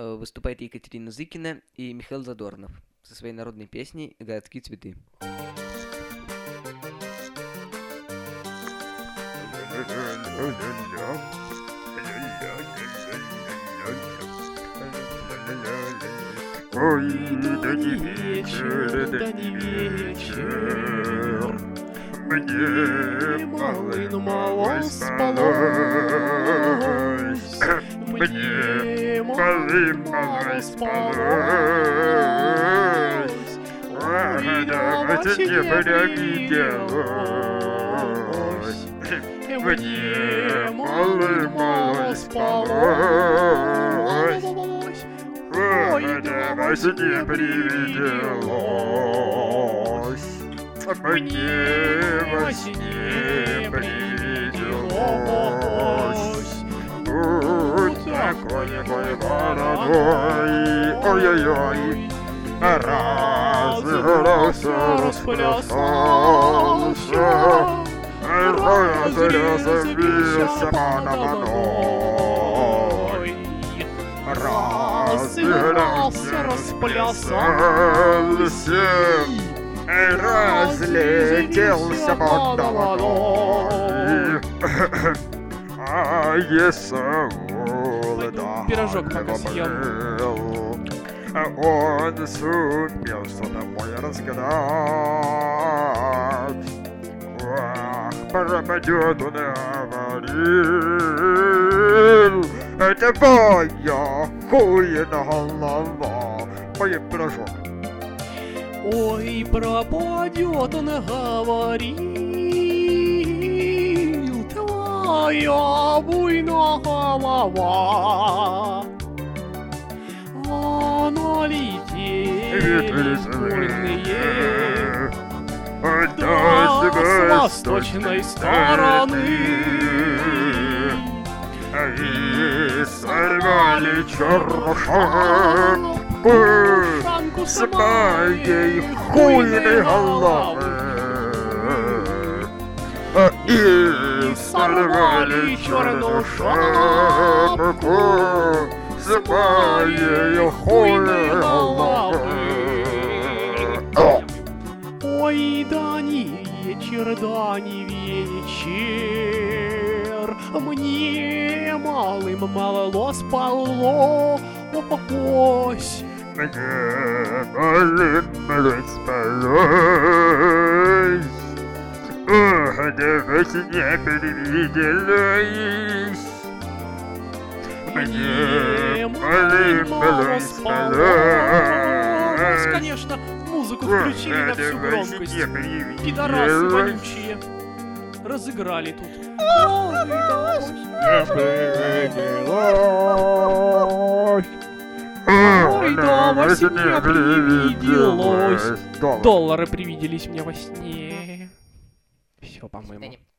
выступает Екатерина Зыкина и Михаил Задорнов со своей народной песней «Городские цветы». Ой, да не вечер, да не вечер, мне мало спалось, мне мало спалось, давайте не привиделось, мне мало спалось. Ой, давайте не привиделось, мне во сне привиделось. Такой мой молодой, ой-ой-ой, разыгрался, расплясался, разобился мной. Разыгрался, расплясался, разлетелся водой. А если пирожок пока съел. Он сумел что-то мой разгадать. Пропадет он говорил, это моя хуйна голова. Поем пирожок. Ой, пропадет он говорил, твоя буйна голова. Она летит буйные да, с восточной стороны. И сорвали чернушку с моей хуйной головы. И сорвали чернушку с моей хуйной головы. Ой, да не вечер, мне малым мало спалось. Мне малым мало спалось. Давайте не привиделось. Мне малым мало спалось. Конечно, музыку включили на всю громкость. Пидорасы вонючие. Разыграли тут. Ой, да, во сне привиделось. Доллары привиделись мне во сне. Все, по-моему.